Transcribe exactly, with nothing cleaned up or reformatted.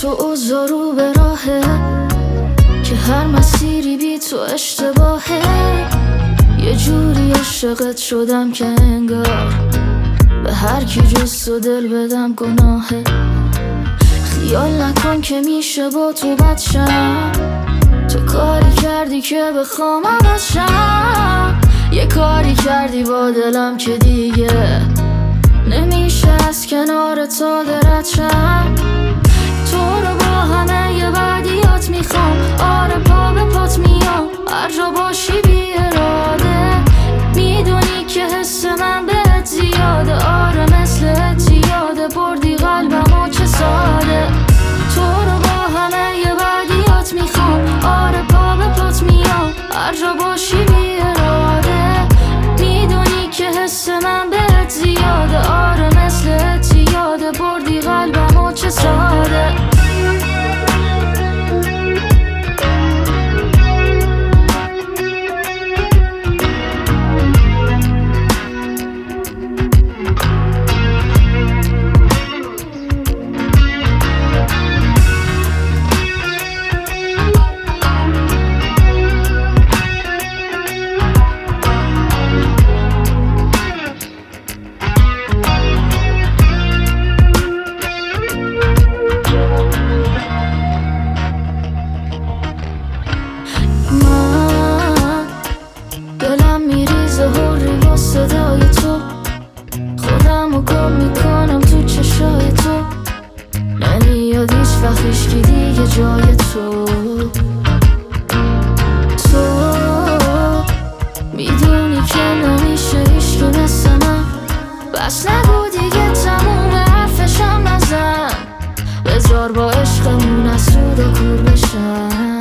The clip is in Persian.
تو اوضاع رو به راهه که هر مسیری بی تو اشتباهه. یه جوری عاشقت شدم که انگار به هر کی جز تو دل بدم گناهه. خیال نکن که میشه با تو بد شم، تو کاری کردی که بخوام عوض شم. یه کاری کردی با دلم که دیگه نمیشه از کنار تو درد شم. تو رو با همه یه بدیات میخوام، آره پا به پات میام هر جا باشی بی اراده. میدونی که حس من بهت زیاده، آره مثل اتیاده بردی قلبمو چه ساده. تو رو با همه یه بدیات میخوام، آره پا به پات میام هر جا باشی بی اراده. میدونی که حس من بهت زیاده، آره مثل اتیاده بردی قلبمو چه ساده. صدای تو خودم رو گم میکنم تو چشای تو، نمیاد هیچ وقت هیچکی دیگه جای تو. تو میدونی که نمیشه هیچکی مثل من، بس نگو دیگه تموم حرفشم نزن. بذار با عشقمون از سود و کور بشن.